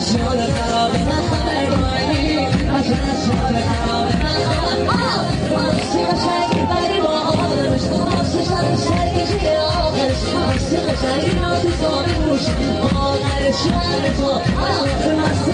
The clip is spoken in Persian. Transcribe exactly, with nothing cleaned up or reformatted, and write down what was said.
شغل خرابه من خبر داری عشق شغل خرابه من خبر باشی قشنگی بری با آدمش باشی شرکی چیه آخرش باشی قشنگی نازی سامی موش آخرش شهر تو